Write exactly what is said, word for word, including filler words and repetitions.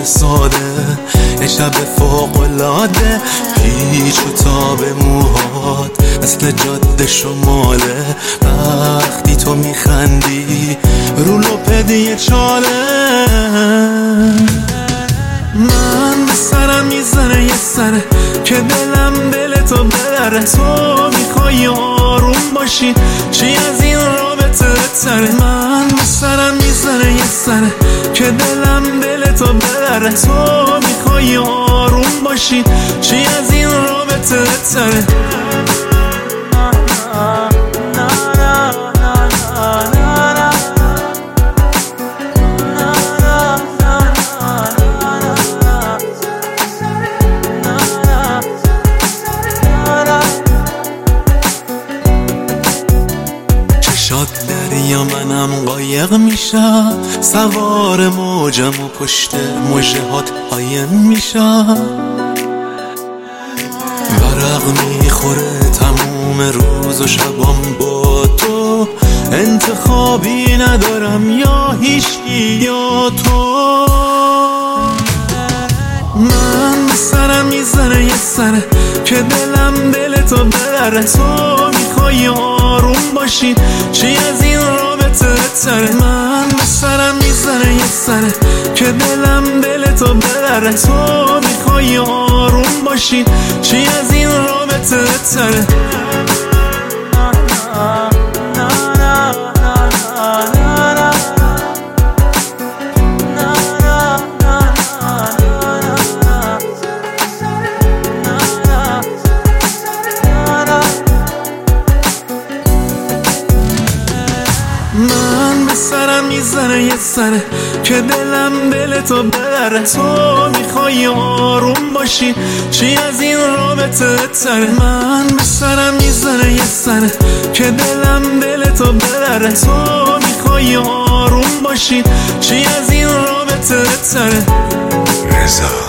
ساده، یه شب فوق‌العاده، پیچ و تاب موهات مثل جاده شماله. وقتی تو میخندی رو لپدی چاله، من به سرم میزنه یه سره که دلم دلتو ببره. تو میخوای آروم باشی، چی از این رابطه بهتره؟ من به سرم میزنه یه سره که دلم دلتو ببره. تو میخوای آروم باشی، چی از این رابطه بهتره؟ شاد دریا منم قایق میشم، سوار موجم و پشت موجه هات قایم میشم. برق میخوره تموم روز و شبام با تو، انتخابی ندارم یا هیچکی یا تو. من به سرم میزنه یه سره که دلم دلتو ببره. تو میخوای آروم باشی، چی از این رابطه بهتره؟ من به سرم میزنه یه سره که دلم دلتو ببره. تو میخوای آروم باشی، چی از این رابطه بهتره؟ من به سرم میزنه یه سره که دلم دلتو ببره. تو میخوای آروم باشی، چی از این رابطه بهتره؟ من به سرم میزنه یه سره که دلم دلتو ببره. تو میخوای آروم باشی، چی از این رابطه بهتره؟ رضا